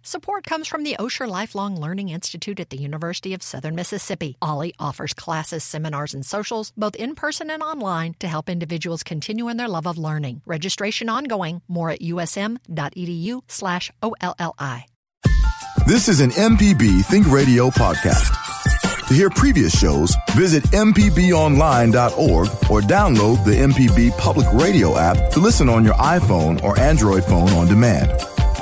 Support comes from the Osher Lifelong Learning Institute at the University of Southern Mississippi. OLLI offers classes, seminars, and socials, both in person and online, to help individuals continue in their love of learning. Registration ongoing. More at usm.edu/OLLI. This is an MPB Think Radio podcast. To hear previous shows, visit mpbonline.org or download the MPB Public Radio app to listen on your iPhone or Android phone on demand.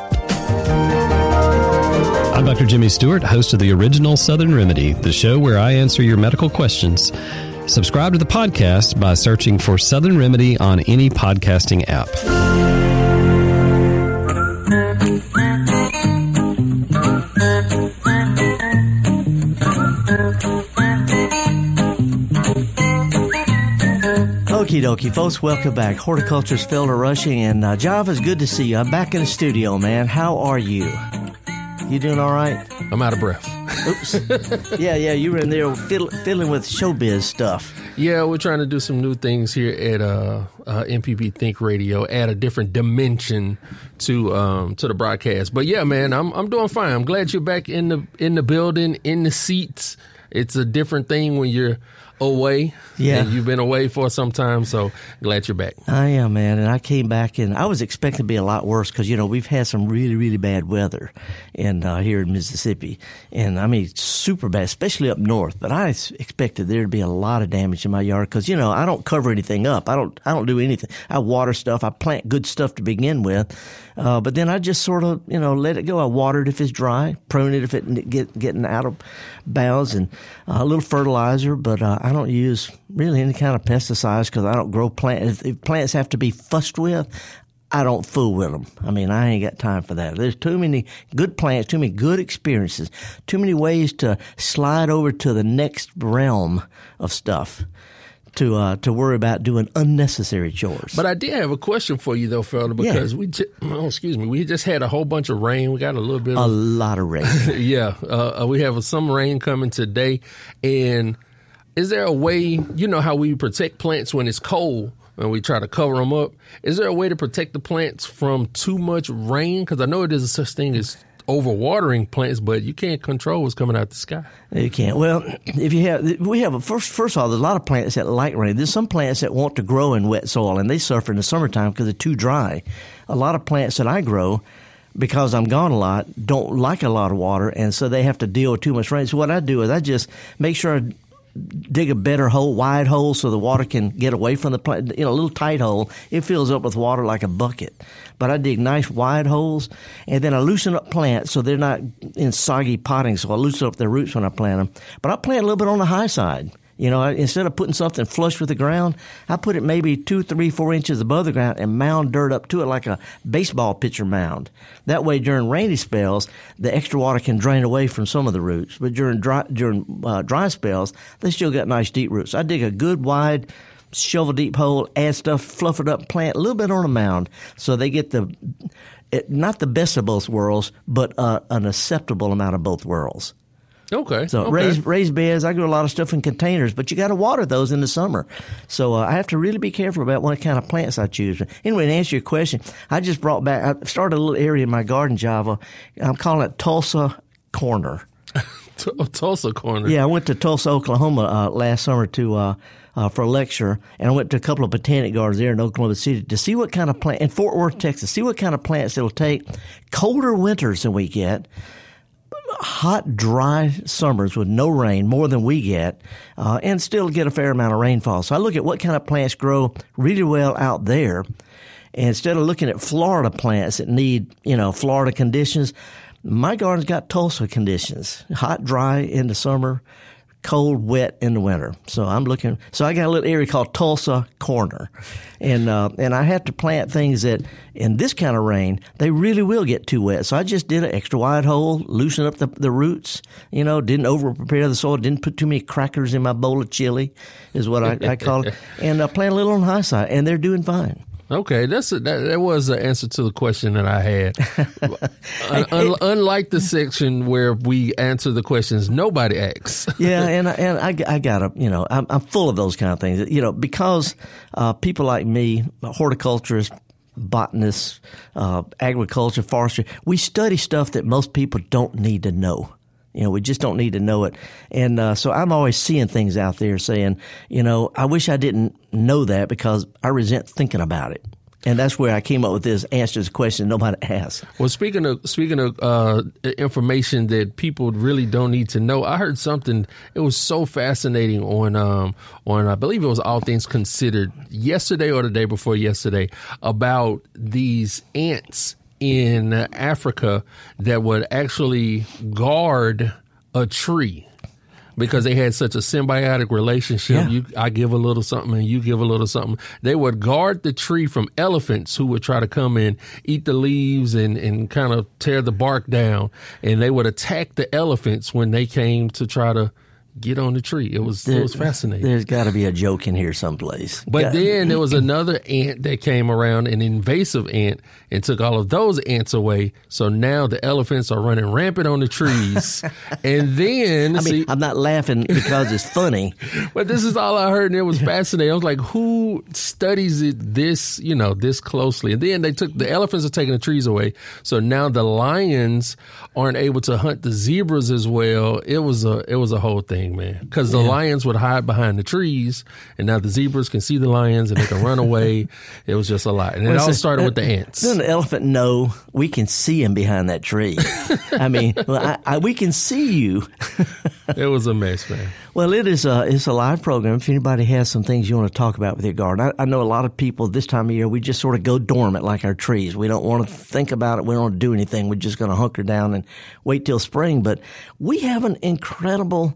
I'm Dr. Jimmy Stewart, host of the original Southern Remedy, the show where I answer your medical questions. Subscribe to the podcast by searching for Southern Remedy on any podcasting app. Okie dokie, folks, welcome back. Horticulturist Felder Rushing, and Java, it's good to see you. I'm back in the studio, man. How are you? You doing all right? I'm out of breath. Oops. Yeah, you were in there fiddling with showbiz stuff. Yeah, we're trying to do some new things here at MPB Think Radio, add a different dimension to the broadcast. But yeah, man, I'm doing fine. I'm glad you're back in the building, in the seats. It's a different thing when you're away. Yeah. And you've been away for some time, so glad you're back. I am, man. And I came back, and I was expecting to be a lot worse because, we've had some really, really bad weather here in Mississippi. And, I mean, super bad, especially up north. But I expected there to be a lot of damage in my yard because, I don't cover anything up. I don't do anything. I water stuff. I plant good stuff to begin with. But then I just sort of, let it go. I water it if it's dry, prune it if it getting out of bounds, and a little fertilizer. But I don't use really any kind of pesticides because I don't grow plants. If plants have to be fussed with, I don't fool with them. I mean, I ain't got time for that. There's too many good plants, too many good experiences, too many ways to slide over to the next realm of stuff to worry about doing unnecessary chores. But I did have a question for you, though, Felder, because we just had a whole bunch of rain. We got a lot of rain. Yeah. We have some rain coming today. And is there a way, how we protect plants when it's cold and we try to cover them up? Is there a way to protect the plants from too much rain? Because I know it is a such thing as overwatering plants, but you can't control what's coming out the sky. You can't. Well, first of all, there's a lot of plants that like rain. There's some plants that want to grow in wet soil, and they suffer in the summertime because they're too dry. A lot of plants that I grow, because I'm gone a lot, don't like a lot of water, and so they have to deal with too much rain. So what I do is I just make sure I dig a better hole, wide hole, so the water can get away from the plant. A little tight hole, it fills up with water like a bucket. But I dig nice wide holes, and then I loosen up plants so they're not in soggy potting, so I loosen up their roots when I plant them. But I plant a little bit on the high side. Instead of putting something flush with the ground, I put it maybe 2, 3, 4 inches above the ground and mound dirt up to it like a baseball pitcher mound. That way, during rainy spells, the extra water can drain away from some of the roots. But during dry spells, they still got nice deep roots. I dig a good wide shovel deep hole, add stuff, fluff it up, plant a little bit on a mound so they get not the best of both worlds, but an acceptable amount of both worlds. Okay. So raised beds, I grow a lot of stuff in containers, but you got to water those in the summer. So I have to really be careful about what kind of plants I choose. Anyway, to answer your question, I just I started a little area in my garden, Java. I'm calling it Tulsa Corner. Tulsa Corner. Yeah, I went to Tulsa, Oklahoma last summer for a lecture, and I went to a couple of botanic gardens there in Oklahoma City to see what kind of plant, in Fort Worth, Texas, see what kind of plants it'll take colder winters than we get, hot, dry summers with no rain, more than we get, and still get a fair amount of rainfall. So I look at what kind of plants grow really well out there. And instead of looking at Florida plants that need, Florida conditions, my garden's got Tulsa conditions. Hot, dry in the summer, cold, wet in the winter. So I got a little area called Tulsa Corner. And I have to plant things that in this kind of rain, they really will get too wet. So I just did an extra wide hole, loosened up the roots, didn't over prepare the soil, didn't put too many crackers in my bowl of chili is what I call it. And plant a little on the high side, and they're doing fine. Okay, that was the answer to the question that I had. Unlike the section where we answer the questions nobody asks. Yeah, and I gotta, I'm full of those kind of things. Because people like me, horticulturists, botanists, agriculture, forestry. We study stuff that most people don't need to know. We just don't need to know it. And so I'm always seeing things out there saying, I wish I didn't know that because I resent thinking about it. And that's where I came up with this answer to this question nobody asked. Well, speaking of information that people really don't need to know, I heard something. It was so fascinating on I believe it was All Things Considered yesterday or the day before yesterday about these ants in Africa that would actually guard a tree. Because they had such a symbiotic relationship. Yeah. I give a little something and you give a little something. They would guard the tree from elephants who would try to come in, eat the leaves and kind of tear the bark down. And they would attack the elephants when they came to try to get on the tree. It was fascinating. There's got to be a joke in here someplace. But then there was another ant that came around, an invasive ant, and took all of those ants away. So now the elephants are running rampant on the trees. And then I'm not laughing because it's funny. But this is all I heard, and it was fascinating. I was like, who studies it this closely? And then the elephants are taking the trees away. So now the lions aren't able to hunt the zebras as well. It was a whole thing, man. Because the lions would hide behind the trees, and now the zebras can see the lions and they can run away. It was just a lot. And it all started with the ants. Doesn't the elephant know we can see him behind that tree? I mean, we can see you. It was a mess, man. Well, it's a live program. If anybody has some things you want to talk about with your garden, I know a lot of people this time of year, we just sort of go dormant like our trees. We don't want to think about it. We don't want to do anything. We're just going to hunker down and wait till spring. But we have an incredible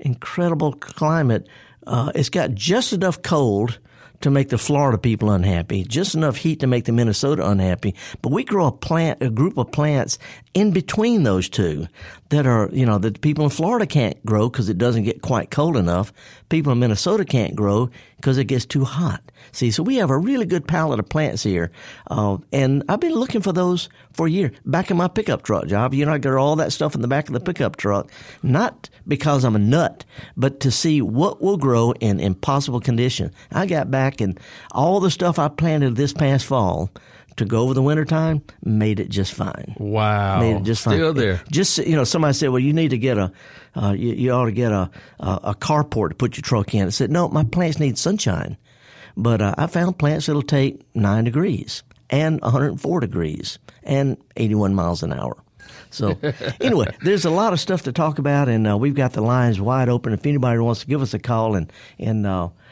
climate. It's got just enough cold to make the Florida people unhappy, just enough heat to make the Minnesota unhappy. But we grow a group of plants in between those two that are, that people in Florida can't grow because it doesn't get quite cold enough. People in Minnesota can't grow because it gets too hot. See, so we have a really good palette of plants here. And I've been looking for those for a year. Back in my pickup truck job, I got all that stuff in the back of the pickup truck, not because I'm a nut, but to see what will grow in impossible conditions. I got back and all the stuff I planted this past fall to go over the wintertime made it just fine. Wow. Made it just fine. Still there. Just, somebody said, well, you need to get you ought to get a carport to put your truck in. I said, no, my plants need sunshine. But I found plants that'll take 9 degrees and 104 degrees and 81 miles an hour. So anyway, there's a lot of stuff to talk about, and we've got the lines wide open. If anybody wants to give us a call and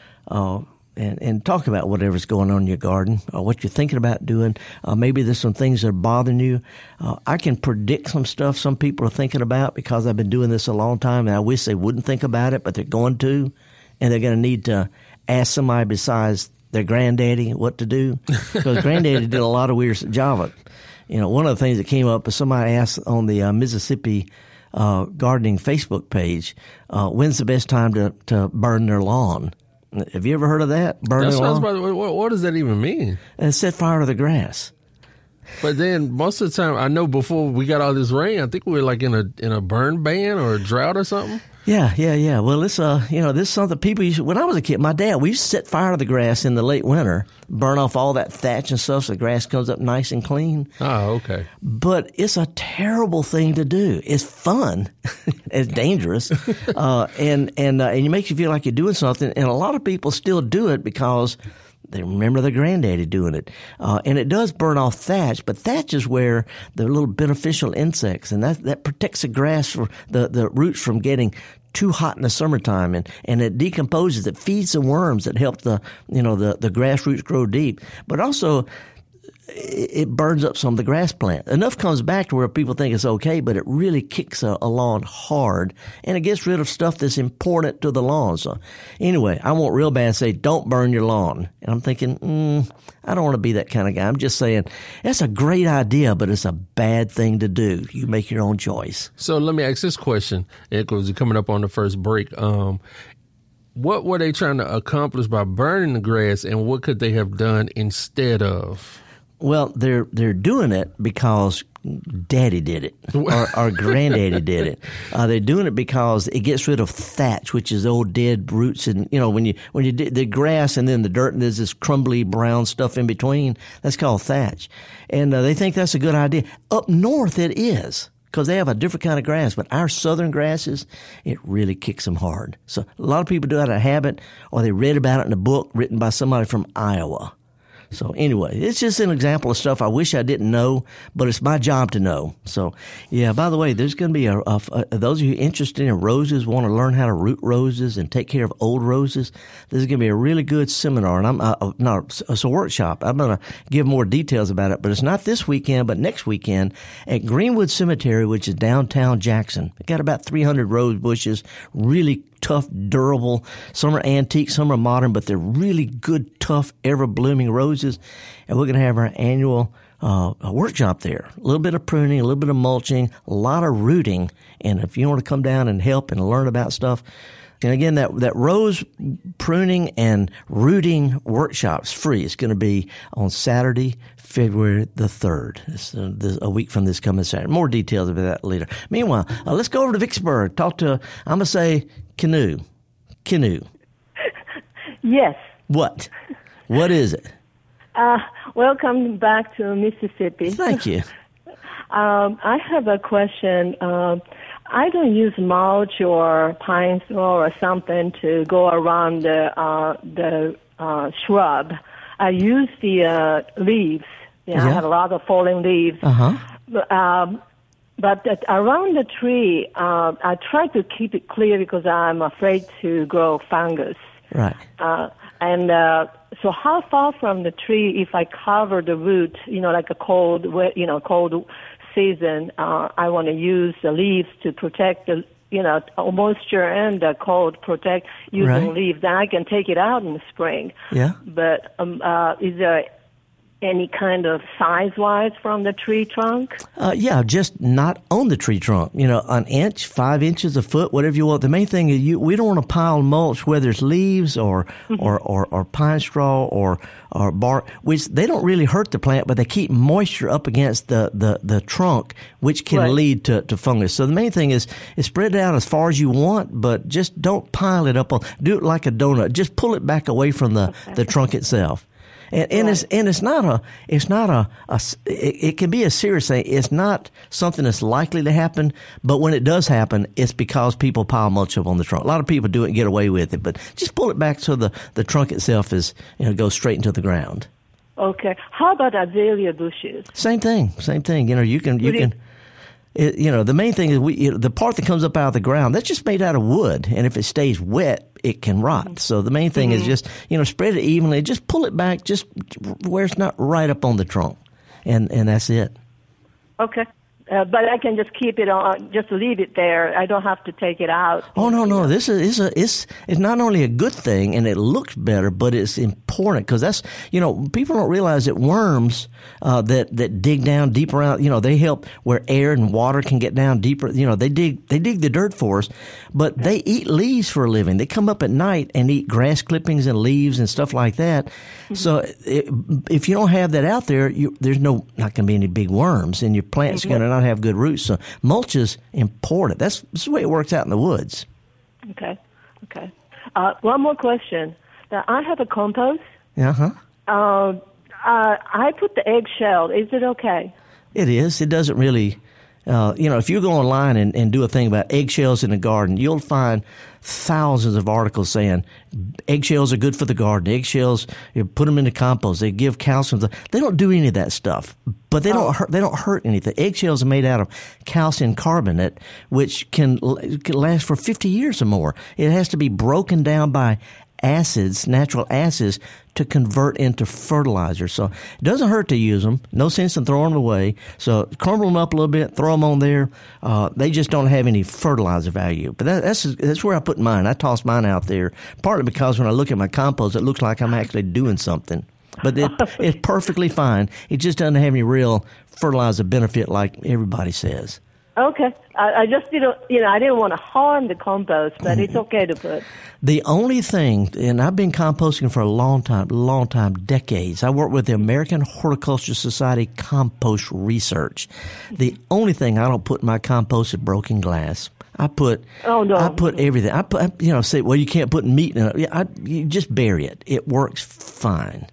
talk about whatever's going on in your garden or what you're thinking about doing, maybe there's some things that are bothering you. I can predict some stuff some people are thinking about because I've been doing this a long time, and I wish they wouldn't think about it, but they're going to, and they're going to need to ask somebody besides their granddaddy what to do, because granddaddy did a lot of weird job of it. One of the things that came up is somebody asked on the Mississippi gardening Facebook page, when's the best time to burn their lawn? Have you ever heard of that? Burn their lawn? What does that even mean? Set fire to the grass. But then most of the time, I know before we got all this rain, I think we were like in a burn ban or a drought or something. Yeah. Well, it's this is something people used to, when I was a kid, my dad, we used to set fire to the grass in the late winter, burn off all that thatch and stuff so the grass comes up nice and clean. Oh, okay. But it's a terrible thing to do. It's fun. It's dangerous. And it makes you feel like you're doing something. And a lot of people still do it because they remember their granddaddy doing it. And it does burn off thatch, but thatch is where the little beneficial insects, and that protects the grass, for the roots from getting too hot in the summertime, and it decomposes. It feeds the worms that help the grass roots grow deep. But also, it burns up some of the grass plant. Enough comes back to where people think it's okay, but it really kicks a lawn hard, and it gets rid of stuff that's important to the lawn. So anyway, I want real bad to say, don't burn your lawn. And I'm thinking, I don't want to be that kind of guy. I'm just saying, that's a great idea, but it's a bad thing to do. You make your own choice. So let me ask this question, because you're coming up on the first break. What were they trying to accomplish by burning the grass, and what could they have done instead of? Well, they're doing it because Daddy did it, or Granddaddy did it. They're doing it because it gets rid of thatch, which is old dead roots, and when you dig the grass and then the dirt and there's this crumbly brown stuff in between. That's called thatch, and they think that's a good idea. Up north, it is, because they have a different kind of grass. But our southern grasses, it really kicks them hard. So a lot of people do it out of habit, or they read about it in a book written by somebody from Iowa. So anyway, it's just an example of stuff I wish I didn't know, but it's my job to know. So, yeah, by the way, there's going to be those of you interested in roses, want to learn how to root roses and take care of old roses, there's going to be a really good seminar, and it's a workshop. I'm going to give more details about it, but it's not this weekend, but next weekend at Greenwood Cemetery, which is downtown Jackson. It got about 300 rose bushes, really tough, durable. Some are antique, some are modern, but they're really good, tough, ever-blooming roses. And we're going to have our annual workshop there. A little bit of pruning, a little bit of mulching, a lot of rooting. And if you want to come down and help and learn about stuff, and again, that rose pruning and rooting workshop is free. It's going to be on Saturday, February the 3rd. It's a week from this coming Saturday. More details about that later. Meanwhile, let's go over to Vicksburg. I'm going to say canoe. Yes. What? What is it? Welcome back to Mississippi. Thank you. I have a question. I don't use mulch or pine straw or something to go around the shrub. I use the leaves. I have a lot of falling leaves. Uh-huh. But around the tree, I try to keep it clear because I'm afraid to grow fungus. Right. So how far from the tree, if I cover the root, like a cold season, I want to use the leaves to protect the, moisture and the cold, protect using leaves. Then I can take it out in the spring. Yeah. But is there any kind of size-wise from the tree trunk? Yeah, just not on the tree trunk. An inch, 5 inches, a foot, whatever you want. The main thing is we don't want to pile mulch, whether it's leaves or pine straw or bark, which they don't really hurt the plant, but they keep moisture up against the trunk, which can lead to fungus. So the main thing is spread it out as far as you want, but just don't pile it up on. Do it like a donut. Just pull it back away from the trunk itself. And it's not it can be a serious thing. It's not something that's likely to happen, but when it does happen, it's because people pile mulch up on the trunk. A lot of people do it and get away with it, but just pull it back so the trunk itself goes straight into the ground. Okay. How about azalea bushes? Same thing. You can. The main thing is the part that comes up out of the ground, that's just made out of wood, and if it stays wet, it can rot. So the main thing is just spread it evenly, just pull it back, just where it's not right up on the trunk, and that's it. Okay. But I can just keep it on, just leave it there. I don't have to take it out. Oh, no. This is it's not only a good thing and it looks better, but it's important because that's, people don't realize that worms that dig down deeper out, they help where air and water can get down deeper. They dig the dirt for us, but they eat leaves for a living. They come up at night and eat grass clippings and leaves and stuff like that. Mm-hmm. So if you don't have that out there, there's not going to be any big worms, and your plant's going to not have good roots. So mulch is important. That's the way it works out in the woods. Okay. One more question. I have a compost. Uh-huh. I put the eggshell. Is it okay? It is. It doesn't really... if you go online and do a thing about eggshells in the garden, you'll find thousands of articles saying eggshells are good for the garden. Eggshells, you put them in the compost. They give calcium. They don't do any of that stuff, but they don't hurt. They don't hurt anything. Eggshells are made out of calcium carbonate, which can last for 50 years or more. It has to be broken down by acids, natural acids, to convert into fertilizer. So it doesn't hurt to use them. No sense in throwing them away. So crumble them up a little bit, throw them on there. They just don't have any fertilizer value. But that's where I put mine. I toss mine out there, partly because when I look at my compost, it looks like I'm actually doing something. But it's perfectly fine. It just doesn't have any real fertilizer benefit like everybody says. Okay. I just didn't, I didn't want to harm the compost, but it's okay to put. The only thing, and I've been composting for a long time, decades. I work with the American Horticulture Society Compost Research. The only thing I don't put in my compost is broken glass. I put everything. I put, say, well, you can't put meat in it. You just bury it. It works fine.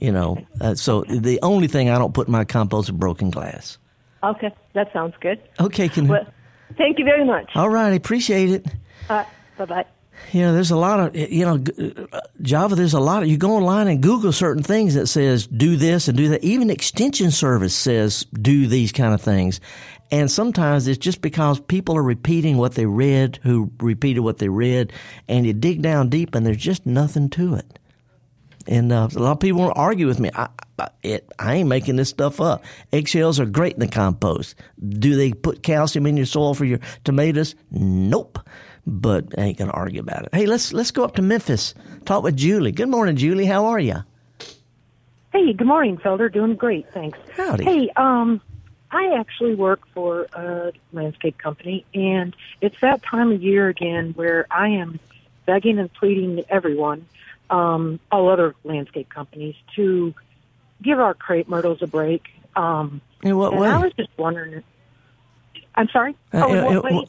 So the only thing I don't put in my compost is broken glass. Okay, that sounds good. Okay, well, thank you very much. All right, I appreciate it. Bye-bye. There's a lot of, Java, there's a lot of, you go online and Google certain things that says do this and do that. Even Extension Service says do these kind of things. And sometimes it's just because people are repeating what they read, who repeated what they read, and you dig down deep and there's just nothing to it. And a lot of people want to argue with me. I ain't making this stuff up. Eggshells are great in the compost. Do they put calcium in your soil for your tomatoes? Nope. But I ain't going to argue about it. Hey, let's go up to Memphis. Talk with Julie. Good morning, Julie. How are you? Hey, good morning, Felder. Doing great, thanks. Howdy. Hey, I actually work for a landscape company, and it's that time of year again where I am begging and pleading to everyone, all other landscape companies, to give our crepe myrtles a break. In what way? I was just wondering. I'm sorry? In what way?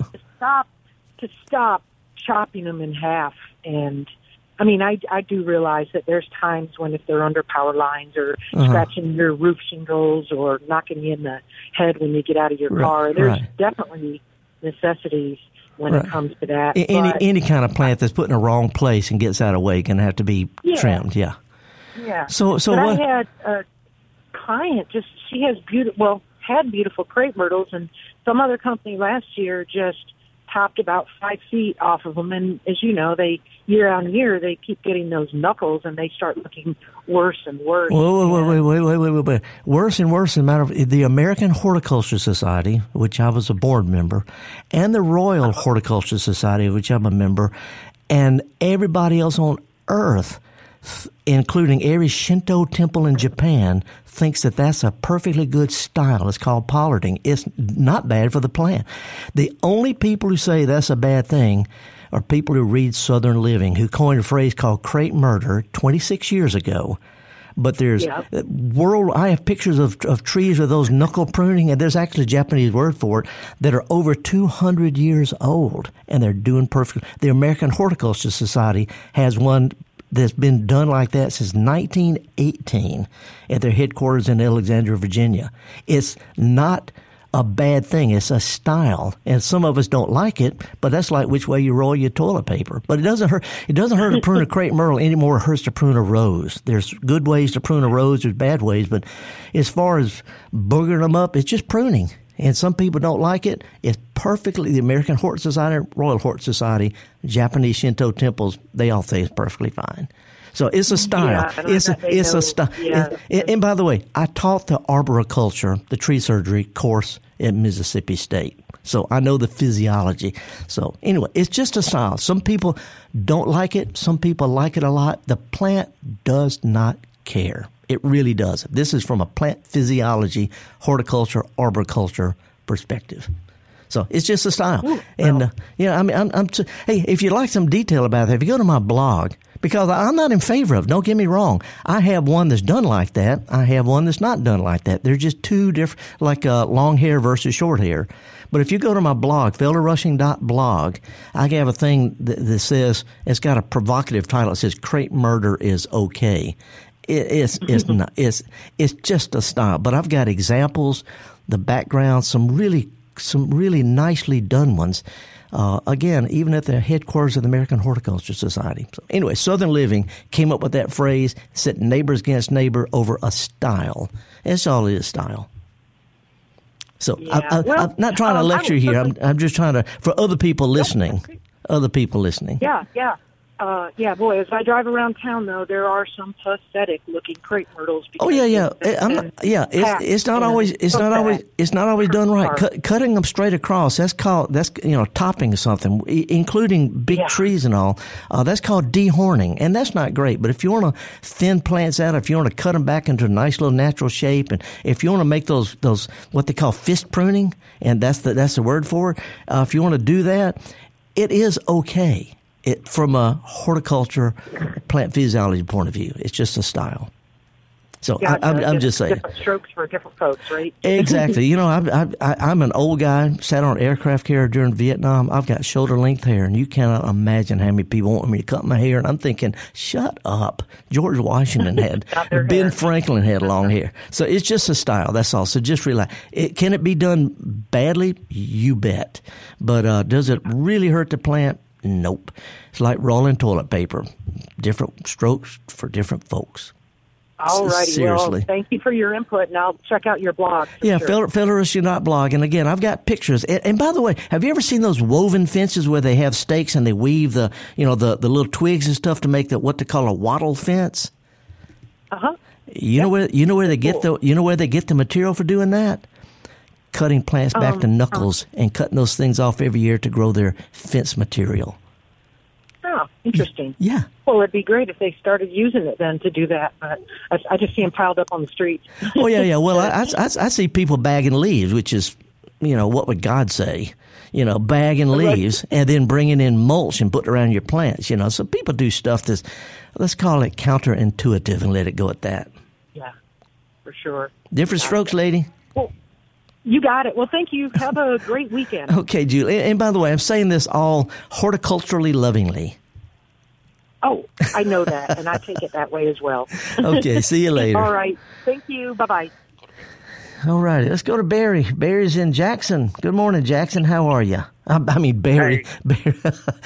To stop chopping them in half. And, I mean, I do realize that there's times when if they're under power lines or scratching your roof shingles or knocking you in the head when you get out of your car, there's definitely necessities when it comes to that. Any kind of plant that's put in the wrong place and gets out of the way can have to be trimmed, yeah. So but what? I had a client, she has had beautiful crepe myrtles, and some other company last year just topped about 5 feet off of them. And as you know, they year on year, they keep getting those knuckles and they start looking worse and worse. Wait. Worse and worse. As a matter of the American Horticulture Society, which I was a board member, and the Royal Horticulture Society, of which I'm a member, and everybody else on earth, including every Shinto temple in Japan, thinks that that's a perfectly good style. It's called pollarding. It's not bad for the plant. The only people who say that's a bad thing are people who read Southern Living, who coined a phrase called crepe murder 26 years ago. But there's I have pictures of trees with those knuckle pruning, and there's actually a Japanese word for it, that are over 200 years old, and they're doing perfectly. The American Horticulture Society has one that's been done like that since 1918 at their headquarters in Alexandria, Virginia. It's not a bad thing. It's a style, and some of us don't like it, but that's like which way you roll your toilet paper. But it doesn't hurt. It doesn't hurt to prune a crepe myrtle any more. It hurts to prune a rose. There's good ways to prune a rose. There's bad ways, but as far as boogering them up, it's just pruning. And some people don't like it. It's perfectly, the American Hort Society, Royal Hort Society, Japanese Shinto temples, they all say it's perfectly fine. So it's a style. It's a style. Yeah. And by the way, I taught the arboriculture, the tree surgery course at Mississippi State. So I know the physiology. So anyway, it's just a style. Some people don't like it. Some people like it a lot. The plant does not care. It really does. This is from a plant physiology, horticulture, arboriculture perspective. So it's just a style. Ooh, and, hey, if you'd like some detail about that, if you go to my blog, because I'm not in favor of, don't get me wrong. I have one that's done like that. I have one that's not done like that. They're just two different, like long hair versus short hair. But if you go to my blog, felderrushing.blog, I have a thing that says, it's got a provocative title. It says, Crepe Murder is okay. It's not. It's just a style. But I've got examples, the background, some really nicely done ones. Again, even at the headquarters of the American Horticulture Society. So anyway, Southern Living came up with that phrase, set neighbors against neighbor over a style. That's all it is, style. So I'm not trying to lecture here. I'm just trying to, for other people listening. Other people listening. Yeah. boy, as I drive around town, though, there are some pathetic-looking crepe myrtles. Oh, yeah. It's not always done right. Cutting them straight across, that's topping something, including big trees and all. That's called dehorning, and that's not great. But if you want to thin plants out, if you want to cut them back into a nice little natural shape, and if you want to make those what they call fist pruning, and that's the word for it, if you want to do that, it is okay. From a horticulture, plant physiology point of view, it's just a style. So gotcha. I'm just saying. Different strokes for different folks, right? Exactly. I'm an old guy, sat on an aircraft carrier during Vietnam. I've got shoulder length hair, and you cannot imagine how many people want me to cut my hair. And I'm thinking, shut up. George Washington had, Ben Franklin had long hair. So it's just a style. That's all. So just relax. Can it be done badly? You bet. But does it really hurt the plant? Nope. It's like rolling toilet paper. Different strokes for different folks. All righty. Seriously. Well, thank you for your input, and I'll check out your blog. Yeah, sure. Philorus You're Not Blog. And again, I've got pictures. And by the way, have you ever seen those woven fences where they have stakes and they weave the little twigs and stuff to make what they call a wattle fence? Uh-huh. You know where they get the material for doing that? Cutting plants back to knuckles and cutting those things off every year to grow their fence material. Oh, interesting. Yeah. Well, it'd be great if they started using it then to do that, but I just see them piled up on the streets. Oh, yeah. Well, I see people bagging leaves, which is, what would God say? Bagging leaves and then bringing in mulch and putting around your plants, So people do stuff that's, let's call it counterintuitive and let it go at that. Yeah, for sure. Different strokes, lady. You got it. Well, thank you. Have a great weekend. Okay, Julie. And by the way, I'm saying this all horticulturally lovingly. Oh, I know that, and I take it that way as well. Okay, see you later. All right. Thank you. Bye-bye. All right, let's go to Barry. Barry's in Jackson. Good morning, Jackson. How are you? Barry. Hey.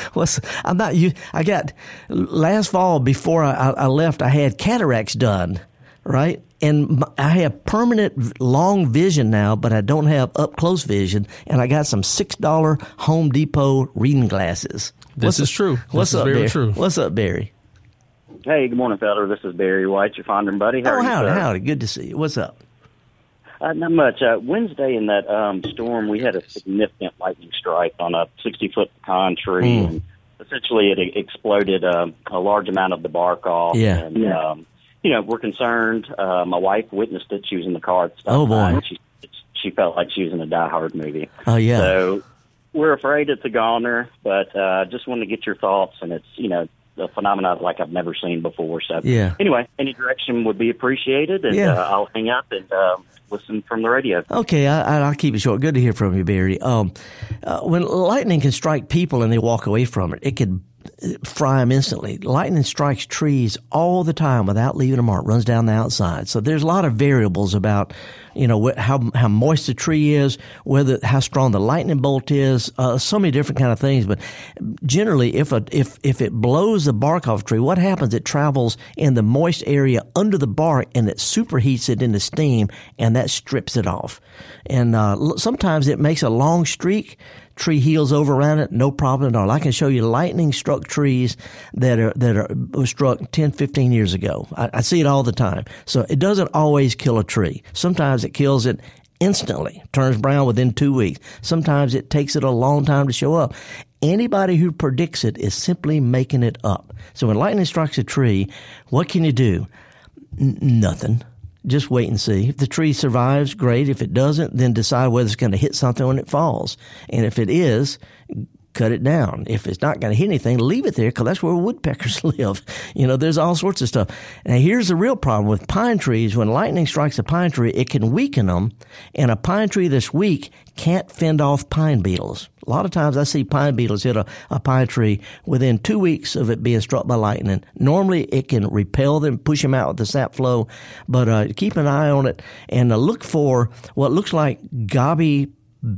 Barry. I got last fall before I left, I had cataracts done, right? And I have permanent long vision now, but I don't have up-close vision. And I got some $6 Home Depot reading glasses. This is true. What's up, Barry? True. What's up, Barry? Hey, good morning, fella. This is Barry White, your founder buddy. Howdy. Good to see you. What's up? Not much. Wednesday in that storm, we had a significant lightning strike on a 60-foot pecan tree. And essentially, it exploded a large amount of the bark off. Yeah. And, we're concerned. My wife witnessed it. She was in the car at the stop Oh, boy. sign. She felt like she was in a Die Hard movie. Oh, yeah. So we're afraid it's a goner, but just wanted to get your thoughts. And it's, a phenomenon like I've never seen before. So anyway, any direction would be appreciated. And I'll hang up and listen from the radio. Okay, I'll keep it short. Good to hear from you, Barry. When lightning can strike people and they walk away from it, it could fry them instantly. Lightning strikes trees all the time without leaving a mark, runs down the outside. So there's a lot of variables about, how moist the tree is, how strong the lightning bolt is, so many different kind of things. But generally, if it blows the bark off a tree, what happens? It travels in the moist area under the bark and it superheats it into steam and that strips it off. And sometimes it makes a long streak. Tree heals over around it, no problem at all. I can show you lightning struck trees that are struck 10, 15 years ago. I see it all the time. So it doesn't always kill a tree. Sometimes it kills it instantly, turns brown within 2 weeks. Sometimes it takes it a long time to show up. Anybody who predicts it is simply making it up. So when lightning strikes a tree, what can you do? Nothing. Just wait and see. If the tree survives, great. If it doesn't, then decide whether it's going to hit something when it falls. And if it is, cut it down. If it's not going to hit anything, leave it there because that's where woodpeckers live. There's all sorts of stuff. Now, here's the real problem with pine trees. When lightning strikes a pine tree, it can weaken them, and a pine tree that's weak can't fend off pine beetles. A lot of times I see pine beetles hit a pine tree within 2 weeks of it being struck by lightning. Normally it can repel them, push them out with the sap flow, but keep an eye on it and look for what looks like gobby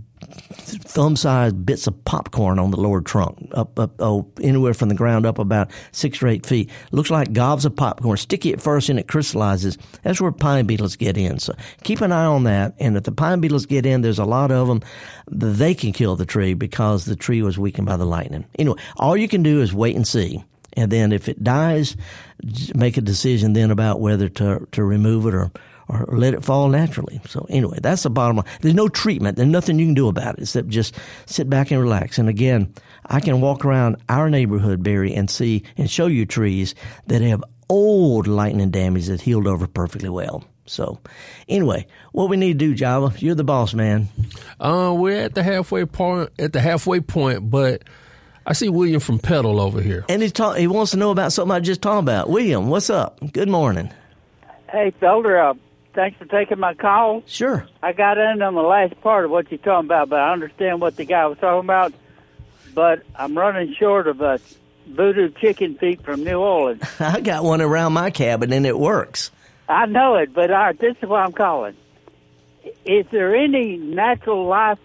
thumb-sized bits of popcorn on the lower trunk, up anywhere from the ground up about 6 or 8 feet. Looks like gobs of popcorn, sticky at first and it crystallizes. That's where pine beetles get in. So keep an eye on that. And if the pine beetles get in, there's a lot of them. They can kill the tree because the tree was weakened by the lightning. Anyway, all you can do is wait and see. And then if it dies, make a decision then about whether to remove it or let it fall naturally. So anyway, that's the bottom line. There's no treatment. There's nothing you can do about it except just sit back and relax. And again, I can walk around our neighborhood, Barry, and see and show you trees that have old lightning damage that healed over perfectly well. So anyway, what we need to do, Java, you're the boss, man. We're at the halfway point, but I see William from Petal over here. And he wants to know about something I just talked about. William, what's up? Good morning. Hey, Felder, thanks for taking my call. Sure. I got in on the last part of what you're talking about, but I understand what the guy was talking about. But I'm running short of voodoo chicken feet from New Orleans. I got one around my cabin, and it works. I know it, but this is what I'm calling. Is there any natural life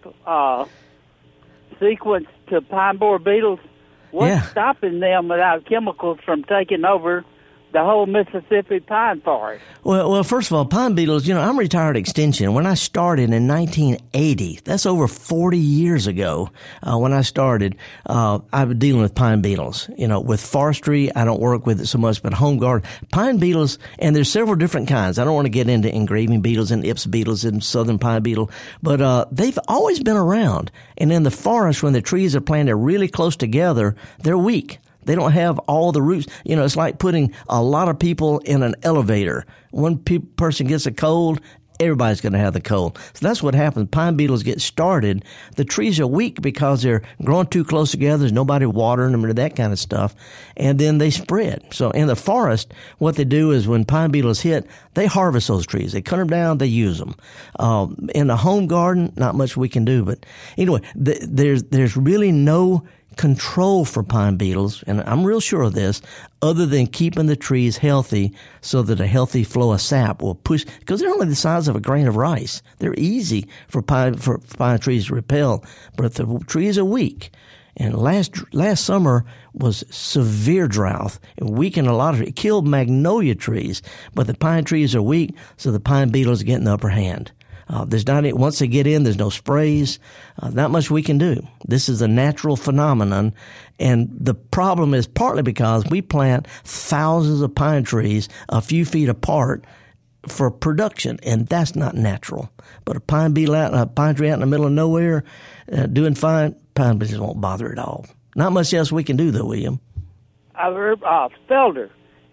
sequence to pine borer beetles? What's stopping them without chemicals from taking over the whole Mississippi pine forest? Well, first of all, pine beetles, I'm retired extension. When I started in 1980, that's over 40 years ago, when I started, I was dealing with pine beetles. With forestry, I don't work with it so much, but home garden, pine beetles, and there's several different kinds. I don't want to get into engraving beetles and Ips beetles and southern pine beetle, but they've always been around. And in the forest, when the trees are planted really close together, they're weak. They don't have all the roots. It's like putting a lot of people in an elevator. One person gets a cold, everybody's going to have the cold. So that's what happens. Pine beetles get started. The trees are weak because they're growing too close together. There's nobody watering them or that kind of stuff. And then they spread. So in the forest, what they do is when pine beetles hit, they harvest those trees. They cut them down. They use them. In the home garden, not much we can do. But anyway, there's really no control for pine beetles, and I'm real sure of this, other than keeping the trees healthy so that a healthy flow of sap will push, because they're only the size of a grain of rice. They're easy for pine trees to repel, but if the trees are weak, and last summer was severe drought. It weakened it killed magnolia trees, but the pine trees are weak, so the pine beetles are getting the upper hand. Once they get in, there's no sprays. Not much we can do. This is a natural phenomenon. And the problem is partly because we plant thousands of pine trees a few feet apart for production, and that's not natural. But a pine tree out in the middle of nowhere, doing fine, pine beetles won't bother at all. Not much else we can do, though, William. I've heard Felder.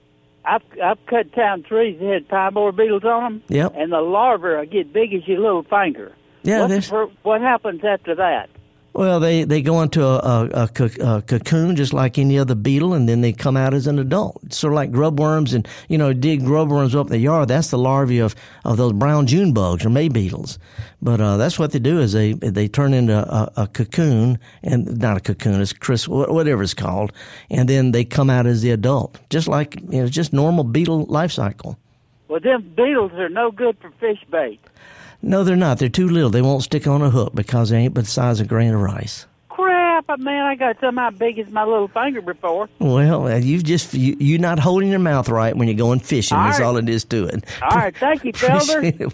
I've cut down trees that had pine borer beetles on them. Yep. And the larvae get big as your little finger. Yeah. What happens after that? Well, they go into a cocoon just like any other beetle, and then they come out as an adult. It's sort of like grubworms, and dig grubworms up in the yard. That's the larvae of those brown June bugs or May beetles. But that's what they do is they turn into a cocoon, and not a cocoon, it's whatever it's called, and then they come out as the adult, just like just normal beetle life cycle. Well, them beetles are no good for fish bait. No, they're not. They're too little. They won't stick on a hook because they ain't but the size of a grain of rice. Crap, man, I got something as big as my little finger before. Well, you're not holding your mouth right when you're going fishing. That's all it is to it. All right, thank you, Felder.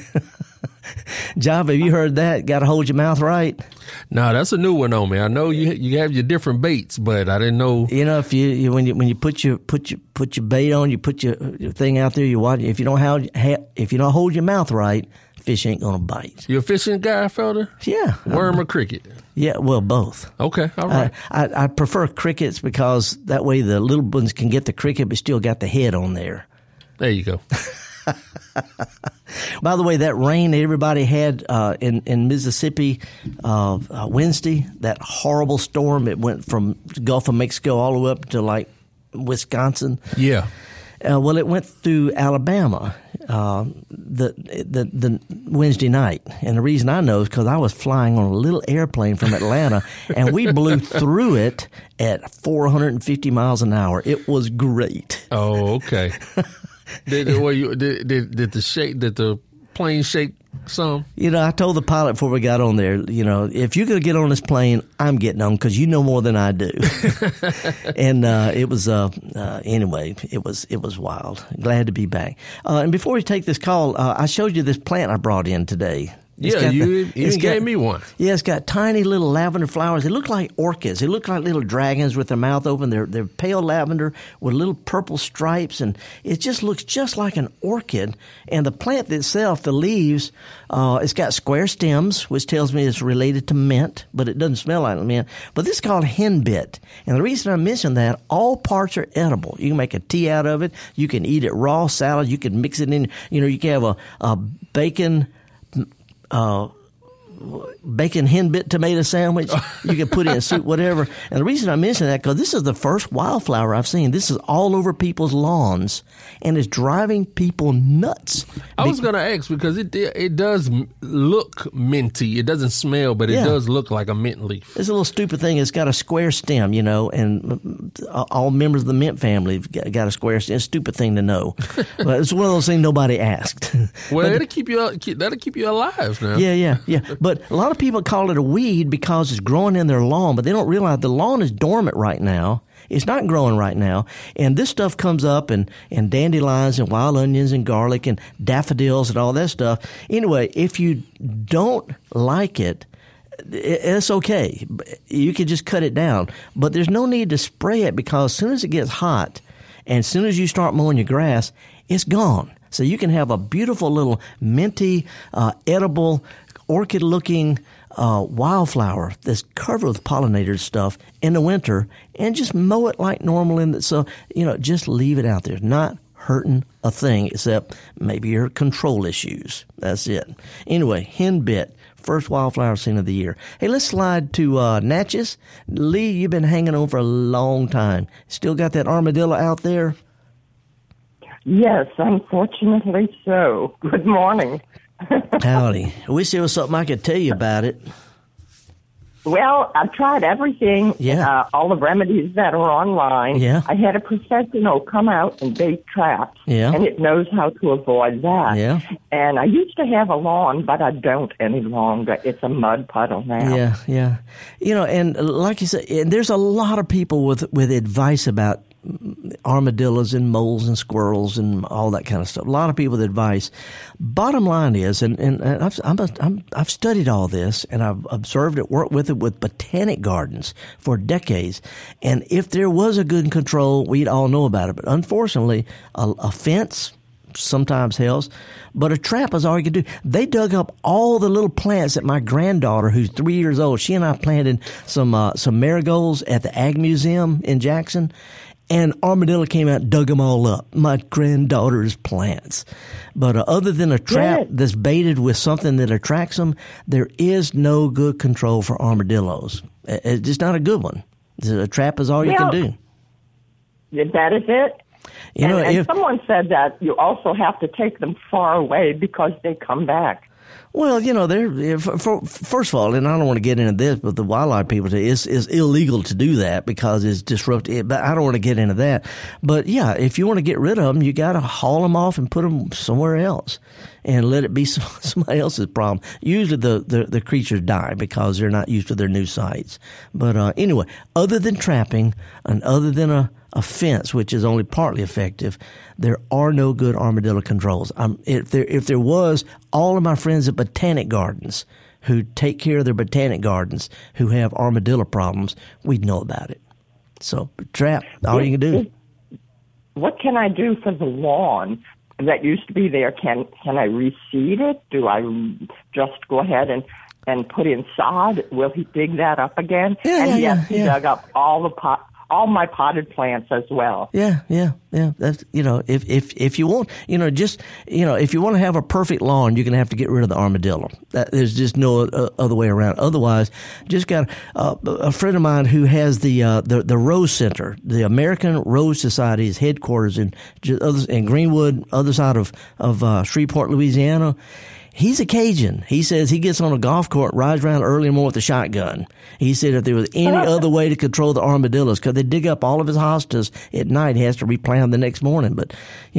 Job, have you heard that? Got to hold your mouth right? No, that's a new one on me. I know you have your different baits, but I didn't know. If when you put your bait on, you put your thing out there. You watch. If you don't hold your mouth right, fish ain't gonna bite. You a fishing guy, Felder? Yeah. Worm or cricket? Yeah, well, both. Okay, all right. I prefer crickets because that way the little ones can get the cricket but still got the head on there. There you go. By the way, that rain that everybody had in Mississippi Wednesday, that horrible storm, it went from the Gulf of Mexico all the way up to like Wisconsin. Yeah. Well, it went through Alabama the Wednesday night. And the reason I know is because I was flying on a little airplane from Atlanta, and we blew through it at 450 miles an hour. It was great. Oh, okay. Did the plane shake some? I told the pilot before we got on there, if you're going to get on this plane, I'm getting on because you know more than I do. And it was anyway, it was wild. Glad to be back. And before we take this call, I showed you this plant I brought in today. You gave me one. Yeah, it's got tiny little lavender flowers. They look like orchids. They look like little dragons with their mouth open. They're pale lavender with little purple stripes, and it just looks just like an orchid. And the plant itself, the leaves, it's got square stems, which tells me it's related to mint, but it doesn't smell like mint. But this is called henbit. And the reason I mention that, all parts are edible. You can make a tea out of it. You can eat it raw, salad. You can mix it in. You can have a bacon henbit tomato sandwich. You can put it in soup, whatever. And the reason I mention that, because this is the first wildflower I've seen. This is all over people's lawns, and it's driving people nuts. I was going to ask, because it does look minty. It doesn't smell, but it does look like a mint leaf. It's a little stupid thing. It's got a square stem, and all members of the mint family have got a square stem. It's a stupid thing to know. But it's one of those things nobody asked. Well, that'll keep you alive now. Yeah. But a lot of people call it a weed because it's growing in their lawn, but they don't realize the lawn is dormant right now. It's not growing right now. And this stuff comes up and dandelions and wild onions and garlic and daffodils and all that stuff. Anyway, if you don't like it, it's okay. You can just cut it down. But there's no need to spray it, because as soon as it gets hot and as soon as you start mowing your grass, it's gone. So you can have a beautiful little minty, edible, orchid-looking wildflower that's covered with pollinated stuff in the winter, and just mow it like normal. So, just leave it out there. Not hurting a thing, except maybe your control issues. That's it. Anyway, henbit, first wildflower scene of the year. Hey, let's slide to Natchez. Lee, you've been hanging on for a long time. Still got that armadillo out there? Yes, unfortunately so. Good morning. Howdy. I wish there was something I could tell you about it. Well, I've tried everything, all the remedies that are online. Yeah. I had a professional come out and bait traps, and it knows how to avoid that. Yeah. And I used to have a lawn, but I don't any longer. It's a mud puddle now. Yeah. And like you said, and there's a lot of people with advice about armadillos and moles and squirrels and all that kind of stuff. A lot of people with advice. Bottom line is, and I've studied all this, and I've observed it, worked with it with botanic gardens for decades. And if there was a good control, we'd all know about it. But unfortunately, a fence sometimes helps, but a trap is all you can do. They dug up all the little plants that my granddaughter, who's 3 years old, she and I planted some marigolds at the Ag Museum in Jackson. And armadillo came out and dug them all up, my granddaughter's plants. But other than a trap that's baited with something that attracts them, there is no good control for armadillos. It's just not a good one. A trap is all you can do. That is it. And someone said that you also have to take them far away because they come back. Well, first of all, and I don't want to get into this, but the wildlife people say it's illegal to do that because it's disruptive. But I don't want to get into that. But yeah, if you want to get rid of them, you got to haul them off and put them somewhere else and let it be somebody else's problem. Usually the creatures die because they're not used to their new sites. But anyway, other than trapping and other than a fence, which is only partly effective, there are no good armadillo controls. If there was, all of my friends at botanic gardens who take care of their botanic gardens who have armadillo problems, we'd know about it. So trap, all you can do. What can I do for the lawn that used to be there? Can I reseed it? Do I just go ahead and put in sod? Will he dig that up again? He dug up all my potted plants as well. Yeah. That's, if you want, if you want to have a perfect lawn, you're going to have to get rid of the armadillo. There's just no other way around. Otherwise, just got a friend of mine who has the Rose Center, the American Rose Society's headquarters in Greenwood, other side of Shreveport, Louisiana. He's a Cajun. He says he gets on a golf court, rides around early in the morning with a shotgun. He said if there was any other way to control the armadillos, because they dig up all of his hostas at night, he has to replant them the next morning. But,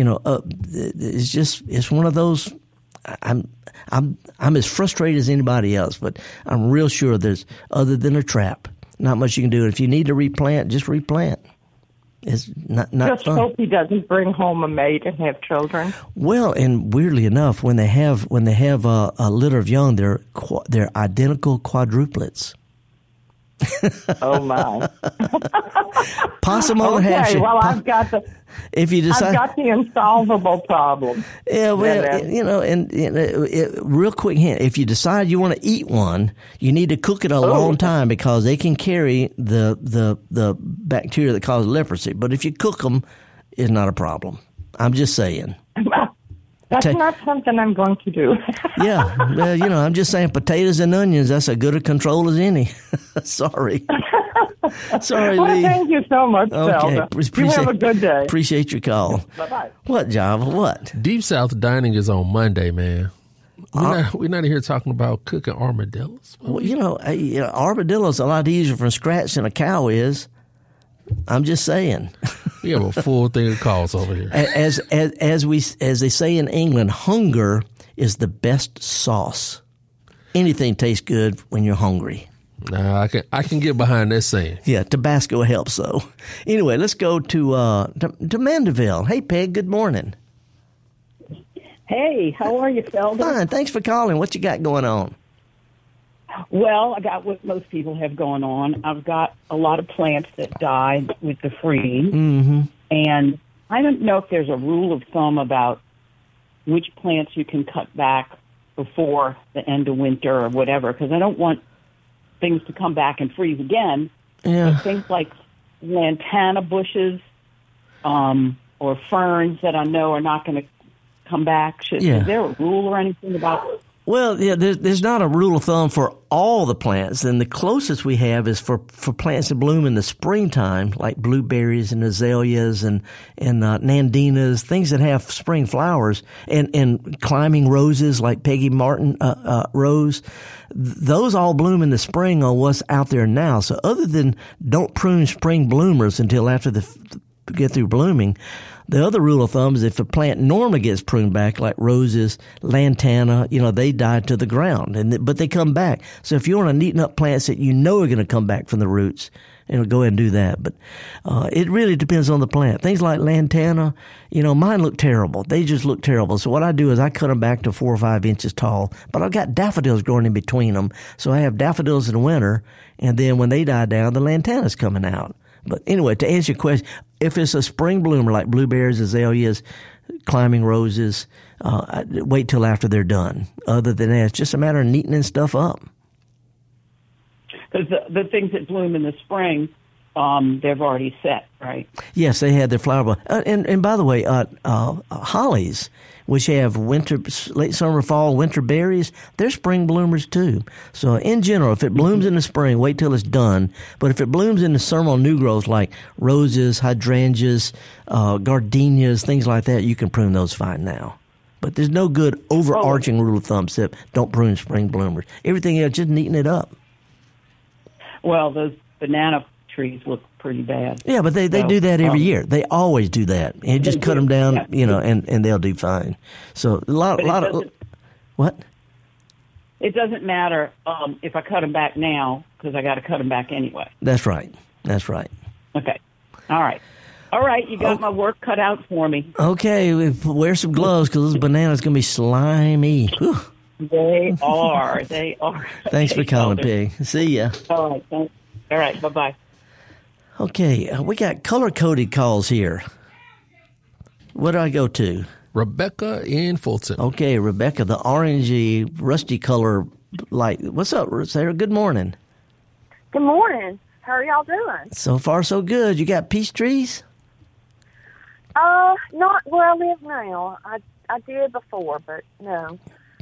it's one of those. I'm as frustrated as anybody else, but I'm real sure there's, other than a trap, not much you can do. If you need to replant, just replant. It's not just fun. hope he doesn't bring home a mate and have children. Well, and weirdly enough, when they have a litter of young, they're identical quadruplets. Oh my! Possum on the half shell. Well, I've got the insolvable problem. Yeah, well, real quick hint: if you decide you want to eat one, you need to cook it a long time because they can carry the bacteria that causes leprosy. But if you cook them, it's not a problem. I'm just saying. That's not something I'm going to do. Yeah, I'm just saying potatoes and onions, that's as good a control as any. Sorry. Sorry, well, Lee. Thank you so much, Okay. You have a good day. Appreciate your call. Bye-bye. What, Java? What? Deep South Dining is on Monday, man. We're not here talking about cooking armadillos. Well, armadillo's a lot easier from scratch than a cow is. I'm just saying. We have a full thing of calls over here. As they say in England, hunger is the best sauce. Anything tastes good when you're hungry. Nah, I can get behind that saying. Yeah, Tabasco helps though. Anyway, let's go to Mandeville. Hey, Peg. Good morning. Hey, how are you, Felder? Fine. Thanks for calling. What you got going on? Well, I got what most people have going on. I've got a lot of plants that died with the freeze. Mm-hmm. And I don't know if there's a rule of thumb about which plants you can cut back before the end of winter or whatever, because I don't want things to come back and freeze again. Yeah. But things like lantana bushes or ferns that I know are not going to come back. Is there a rule or anything about? Well, yeah, there's not a rule of thumb for all the plants, and the closest we have is for plants that bloom in the springtime, like blueberries and azaleas and nandinas, things that have spring flowers, and climbing roses like Peggy Martin rose. Those all bloom in the spring on what's out there now. So other than don't prune spring bloomers until after get through blooming. The other rule of thumb is if a plant normally gets pruned back, like roses, lantana, they die to the ground, but they come back. So if you want to neaten up plants that you know are going to come back from the roots, go ahead and do that. But it really depends on the plant. Things like lantana, mine look terrible. They just look terrible. So what I do is I cut them back to 4 or 5 inches tall. But I've got daffodils growing in between them. So I have daffodils in the winter, and then when they die down, the lantana's coming out. But anyway, to answer your question, if it's a spring bloomer like blueberries, azaleas, climbing roses, wait till after they're done. Other than that, it's just a matter of neatening stuff up. Because the things that bloom in the spring, they've already set, right? Yes, they had their flower. And by the way, hollies, which have late summer, fall, winter berries, they're spring bloomers too. So in general, if it blooms in the spring, wait till it's done. But if it blooms in the summer new growth like roses, hydrangeas, gardenias, things like that, you can prune those fine now. But there's no good overarching rule of thumb except don't prune spring bloomers. Everything else, just neaten it up. Well, those banana trees look pretty bad. Yeah, but they do that every year. They always do that. And just cut them down, and they'll do fine. So a lot of what? It doesn't matter if I cut them back now because I got to cut them back anyway. That's right. Okay. All right. You got my work cut out for me. Okay. Wear some gloves because those bananas going to be slimy. Whew. They are. Thanks for calling, Pig. See ya. All right. Thanks. All right. Bye-bye. Okay, we got color-coded calls here. What do I go to? Rebecca in Fulton. Okay, Rebecca, the orangey, rusty color light. What's up, Sarah? Good morning. Good morning. How are y'all doing? So far, so good. You got peach trees? Not where I live now. I did before, but no.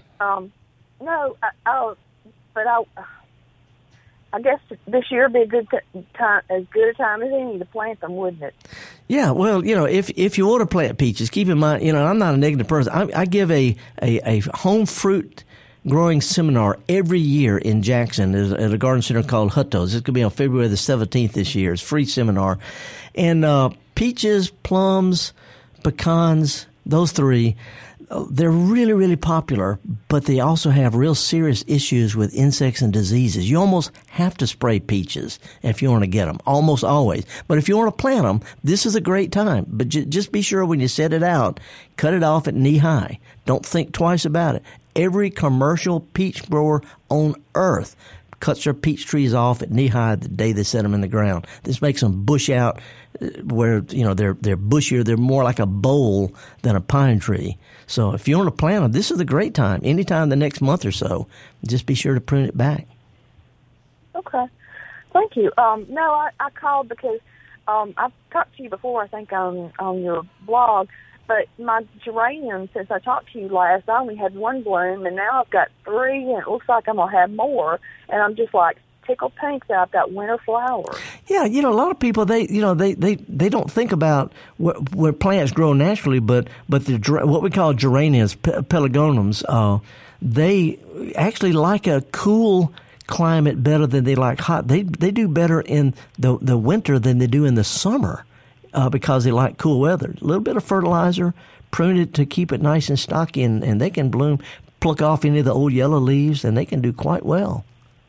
I guess this year would be a good time, as good a time as any to plant them, wouldn't it? Yeah, well, if you want to plant peaches, keep in mind, I'm not a negative person. I give a home fruit growing seminar every year in Jackson at a garden center called Hutto's. It's going to be on February the 17th this year. It's a free seminar. And peaches, plums, pecans, those three, they're really, really popular, but they also have real serious issues with insects and diseases. You almost have to spray peaches if you want to get them, almost always. But if you want to plant them, this is a great time. But just be sure when you set it out, cut it off at knee high. Don't think twice about it. Every commercial peach grower on earth cuts their peach trees off at knee high the day they set them in the ground. This makes them bush out where, they're bushier. They're more like a bowl than a pine tree. So if you want to plant them, this is a great time. Anytime the next month or so, just be sure to prune it back. Okay. Thank you. No, I called because I've talked to you before, I think, on your blog. But my geranium, since I talked to you last, I only had one bloom, and now I've got 3, and it looks like I'm going to have more. And I'm just like tickled pink that I've got winter flowers. Yeah, a lot of people, they don't think about where plants grow naturally, but what we call geraniums, pelargoniums, they actually like a cool climate better than they like hot. They do better in the winter than they do in the summer. Because they like cool weather. A little bit of fertilizer, prune it to keep it nice and stocky, and they can bloom, pluck off any of the old yellow leaves, and they can do quite well.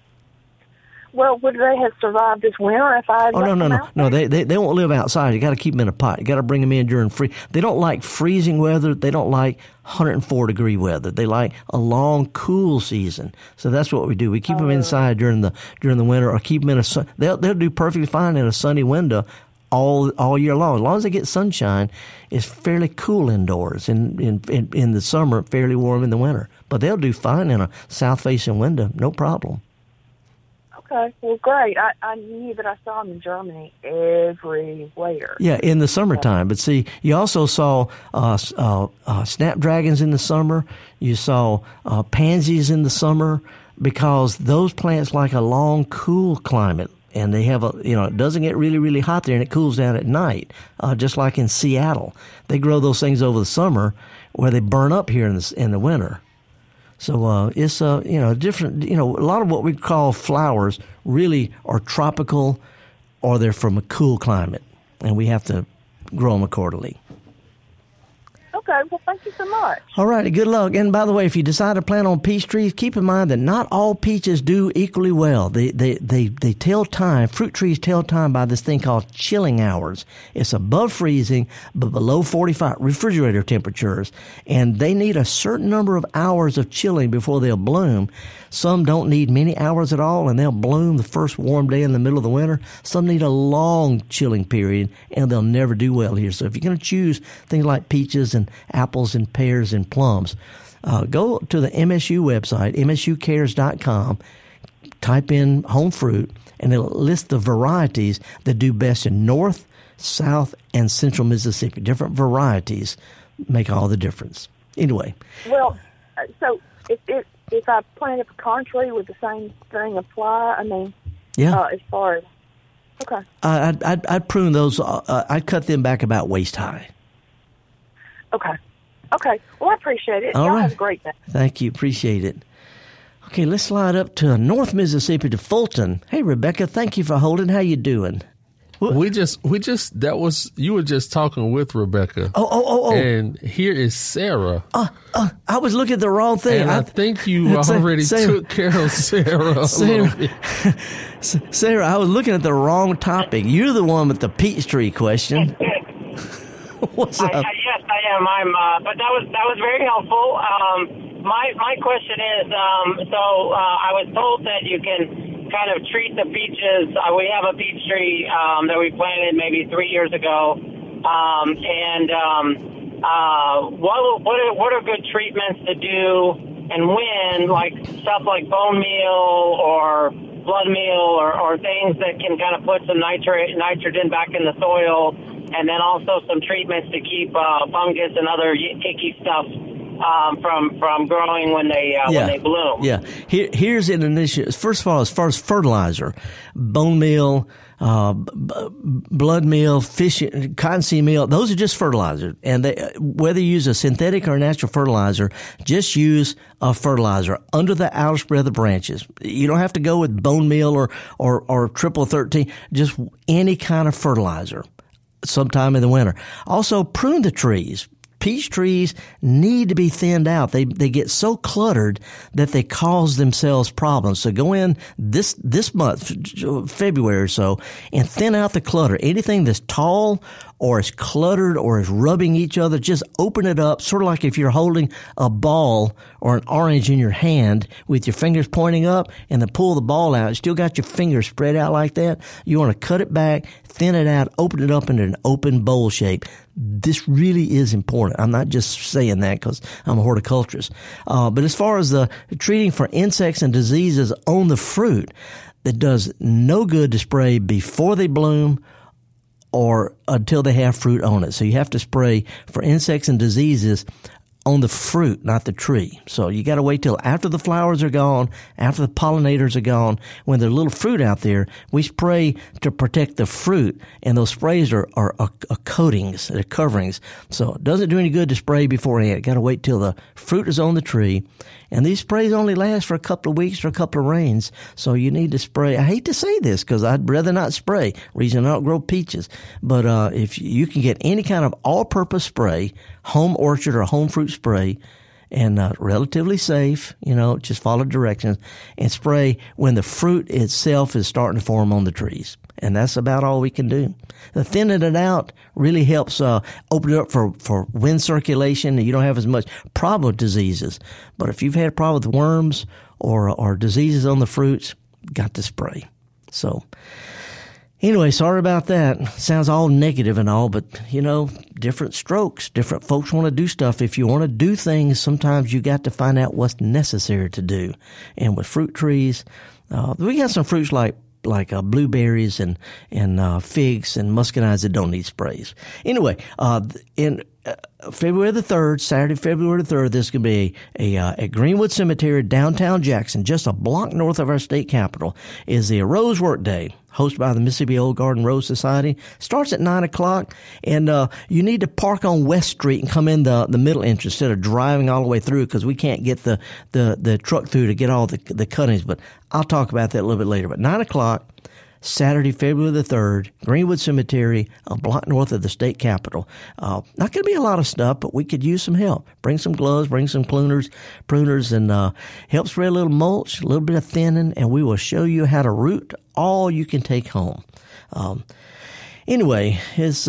Well, would they have survived this winter if I had left them out? No, they won't live outside. You got to keep them in a pot. You got to bring them in during They don't like freezing weather. They don't like 104-degree weather. They like a long, cool season. So that's what we do. We keep them inside during the winter, or keep them in a they'll do perfectly fine in a sunny window all year long. As long as they get sunshine, it's fairly cool indoors. In the summer, fairly warm in the winter. But they'll do fine in a south-facing window, no problem. Okay, well, great. I knew that I saw them in Germany everywhere. Yeah, in the summertime. But see, you also saw snapdragons in the summer. You saw pansies in the summer, because those plants like a long, cool climate. And they have it doesn't get really, really hot there, and it cools down at night, just like in Seattle. They grow those things over the summer where they burn up here in the winter. So it's different. A lot of what we call flowers really are tropical, or they're from a cool climate, and we have to grow them accordingly. Okay, well, thank you so much. All righty, good luck. And by the way, if you decide to plant on peach trees, keep in mind that not all peaches do equally well. They tell time. Fruit trees tell time by this thing called chilling hours. It's above freezing, but below 45 refrigerator temperatures, and they need a certain number of hours of chilling before they'll bloom. Some don't need many hours at all, and they'll bloom the first warm day in the middle of the winter. Some need a long chilling period, and they'll never do well here. So if you're going to choose things like peaches and apples and pears and plums, go to the MSU website, msucares.com, type in home fruit, and it'll list the varieties that do best in North, South, and Central Mississippi. Different varieties make all the difference. Anyway. Well, so if I plant a pecan tree, would the same thing apply? I mean, yeah. As far as okay, I'd prune those. I'd cut them back about waist high. Okay. Well, I appreciate it. All Y'all right. have a great day. Thank you. Appreciate it. Okay, let's slide up to North Mississippi to Fulton. Hey, Rebecca, thank you for holding. How you doing? We just you were just talking with Rebecca. Oh. And here is Sarah. I was looking at the wrong thing. And I think you already took care of Sarah. Sarah, I was looking at the wrong topic. You're the one with the peach tree question. What's up? Yes, I am. But that was very helpful. My question is, I was told that you can kind of treat the peaches. We have a peach tree that we planted maybe 3 years ago, what are good treatments to do and when, like stuff like bone meal or blood meal or things that can kind of put some nitrogen back in the soil, and then also some treatments to keep fungus and other icky stuff from growing when they bloom. Yeah. Here's an initiative. First of all, as far as fertilizer, bone meal, blood meal, fish, cottonseed meal, those are just fertilizer. And whether you use a synthetic or a natural fertilizer, just use a fertilizer under the outer spread of the branches. You don't have to go with bone meal or triple 13, just any kind of fertilizer sometime in the winter. Also, prune the trees. peach trees need to be thinned out. They get so cluttered that they cause themselves problems. So go in this month, February or so, and thin out the clutter. Anything that's tall or is cluttered or is rubbing each other, just open it up, sort of like if you're holding a ball or an orange in your hand with your fingers pointing up, and then pull the ball out. You still got your fingers spread out like that. You want to cut it back, thin it out, open it up into an open bowl shape. This really is important. I'm not just saying that because I'm a horticulturist. But as far as the treating for insects and diseases on the fruit, it does no good to spray before they bloom or until they have fruit on it. So you have to spray for insects and diseases on the fruit, not the tree. So you got to wait till after the flowers are gone, after the pollinators are gone, when there's little fruit out there. We spray to protect the fruit, and those sprays are coatings, they're coverings. So it doesn't do any good to spray beforehand. You got to wait till the fruit is on the tree. And these sprays only last for a couple of weeks or a couple of rains. So you need to spray. I hate to say this because I'd rather not spray. Reason I don't grow peaches. But if you can get any kind of all-purpose spray, home orchard or home fruit spray, and relatively safe, just follow directions, and spray when the fruit itself is starting to form on the trees. And that's about all we can do. The thinning it out really helps open it up for wind circulation, and you don't have as much problem with diseases. But if you've had a problem with worms or diseases on the fruits, got to spray. So anyway, sorry about that. Sounds all negative and all, but, different strokes. Different folks want to do stuff. If you want to do things, sometimes you got to find out what's necessary to do. And with fruit trees, we got some fruits like blueberries and figs and muscadines that don't need sprays. Anyway, in February the 3rd, Saturday, February the 3rd, there's going to be at Greenwood Cemetery, downtown Jackson, just a block north of our state capital, is the Rose Work Day, hosted by the Mississippi Old Garden Rose Society. Starts at 9 o'clock, and you need to park on West Street and come in the middle entrance instead of driving all the way through, because we can't get the truck through to get all the cuttings. But I'll talk about that a little bit later. But 9 o'clock, Saturday, February the 3rd, Greenwood Cemetery, a block north of the state capitol. Not going to be a lot of stuff, but we could use some help. Bring some gloves, bring some pruners, and help spray a little mulch, a little bit of thinning, and we will show you how to root all you can take home. Anyway, it's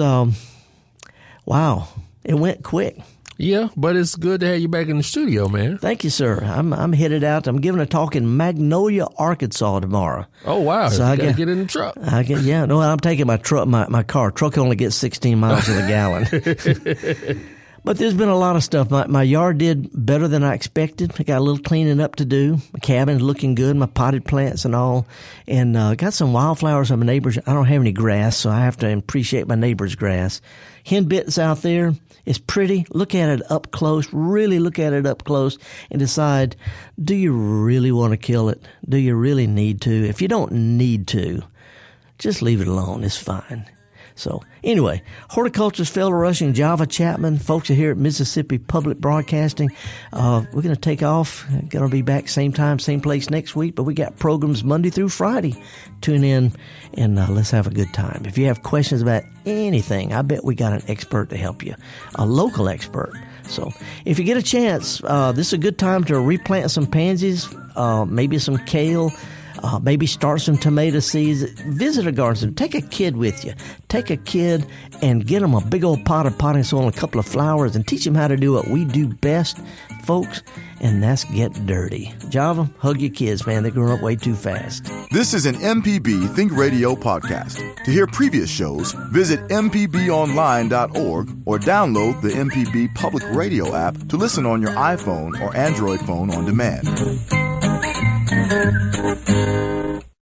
wow, it went quick. Yeah, but it's good to have you back in the studio, man. Thank you, sir. I'm headed out. I'm giving a talk in Magnolia, Arkansas tomorrow. Oh, wow. So I got to get in the truck. I'm taking my truck, my car. Truck only gets 16 miles to the gallon. But there's been a lot of stuff. My yard did better than I expected. I got a little cleaning up to do. My cabin's looking good, my potted plants and all. And got some wildflowers on my neighbors. I don't have any grass, so I have to appreciate my neighbor's grass. Hen bits out there. It's pretty. Look at it up close. Really look at it up close and decide, do you really want to kill it? Do you really need to? If you don't need to, just leave it alone. It's fine. So anyway, horticulturist fellow Rushing Java Chapman, folks are here at Mississippi Public Broadcasting. We're going to take off. Going to be back same time, same place next week, but we got programs Monday through Friday. Tune in and let's have a good time. If you have questions about anything, I bet we got an expert to help you, a local expert. So if you get a chance, this is a good time to replant some pansies, maybe some kale, maybe start some tomato seeds. Visit a garden center. Take a kid with you. Take a kid and get them a big old pot of potting soil and a couple of flowers and teach them how to do what we do best, folks, and that's get dirty. Java, hug your kids, man. They're growing up way too fast. This is an MPB Think Radio podcast. To hear previous shows, visit mpbonline.org or download the MPB Public Radio app to listen on your iPhone or Android phone on demand.